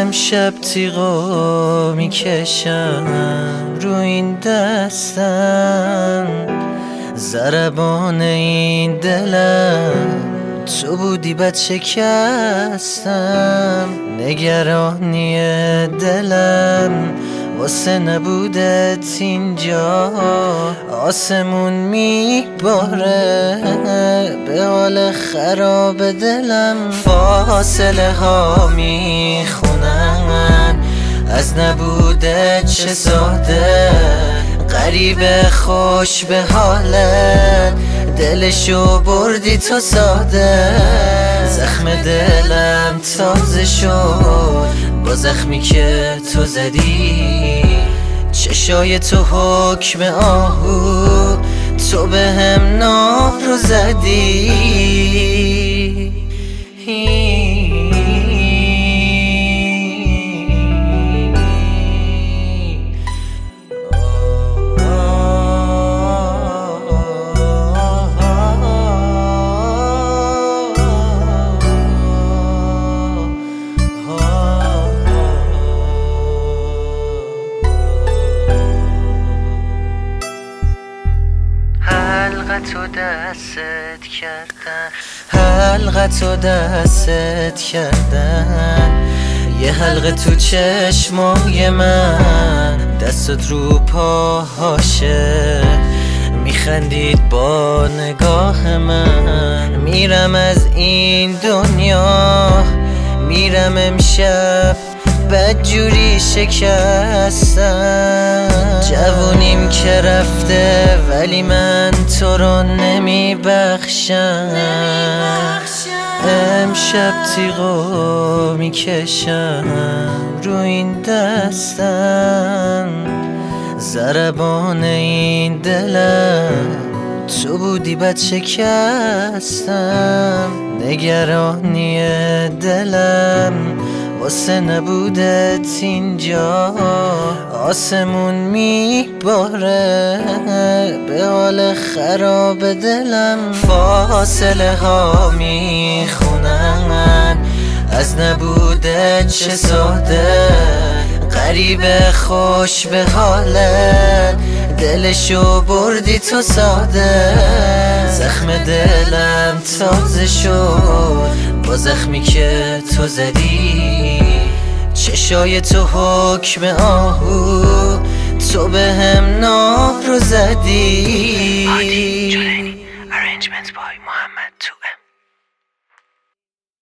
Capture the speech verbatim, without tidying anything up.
امشب تیغا میکشم رو این دستم، ضربان این دلم تو بودی بد شکستم. نگرانی دلم واسه نبودت اینجا، آسمون میباره به حال خراب دلم. فاصله ها میخونن از نبودت چه ساده، غریب خوش به حالت دلشو بردی تو ساده. زخم دلم تازه شد با زخمی که تو زدی، چشای تو حکم آهو تو به هم نار رو زدی. حلقتو دستت کردن، حلقتو دستت کردن، یه حلقه تو چشمای من، دستت رو پاهاشه، میخندید با نگاه من. میرم از این دنیا، میرم امشب بدجوری شکستم. جوونیم که رفته ولی من تو رو نمیبخشم. امشب تیغا میکشم رو این دستم، ضربان این دلم تو بودی بد شکستم. نگرانی دلم واسه نبودت اینجا، آسمون میباره به حال خراب دلم. فاصله ها میخونن از نبودت چه ساده، غریب خوش به حالت دلشو بردی تو ساده. زخم دلم تازه شد با زخمی که تو زدی، چشای تو حکم آهو تو به هم نار رو زدی. Arrangements by Muhammad.